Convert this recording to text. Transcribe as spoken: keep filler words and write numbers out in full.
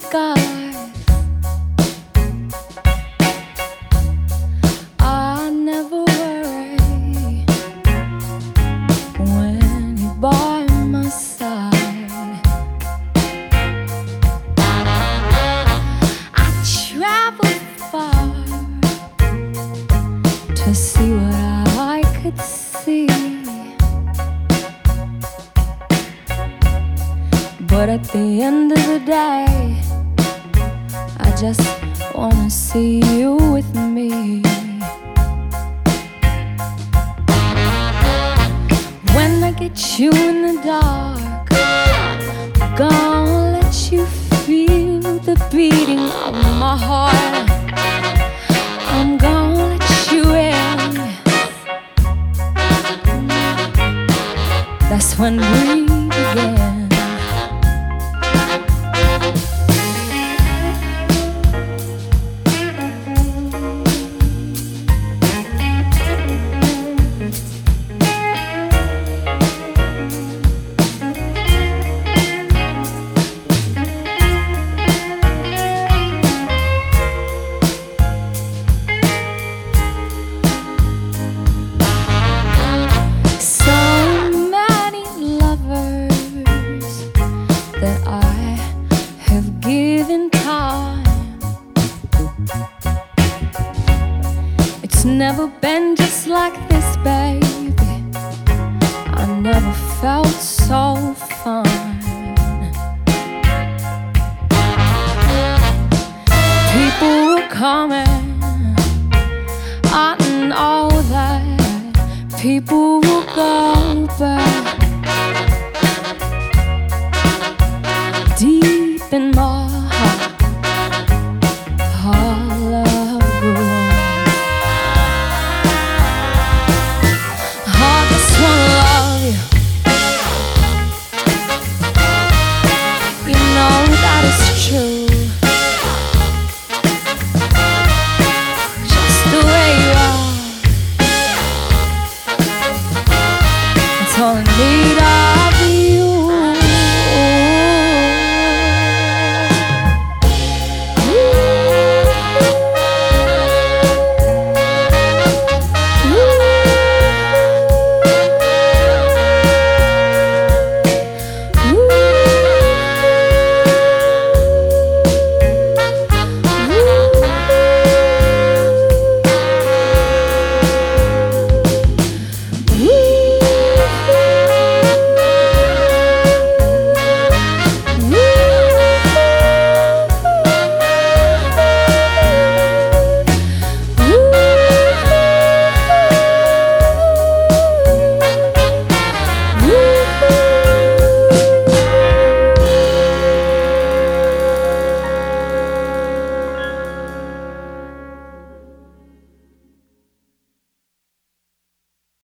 sky. I never worry when you're by my side. I travel far to see what I could see, but at the end of the day, I just wanna see you with me. When I get you in the dark, I'm gonna let you feel the beating of my heart. I'm gonna let you in. That's when we begin. That I have given time. It's never been just like this, baby. I never felt so fine. People were coming, I know that. People will go back. Deep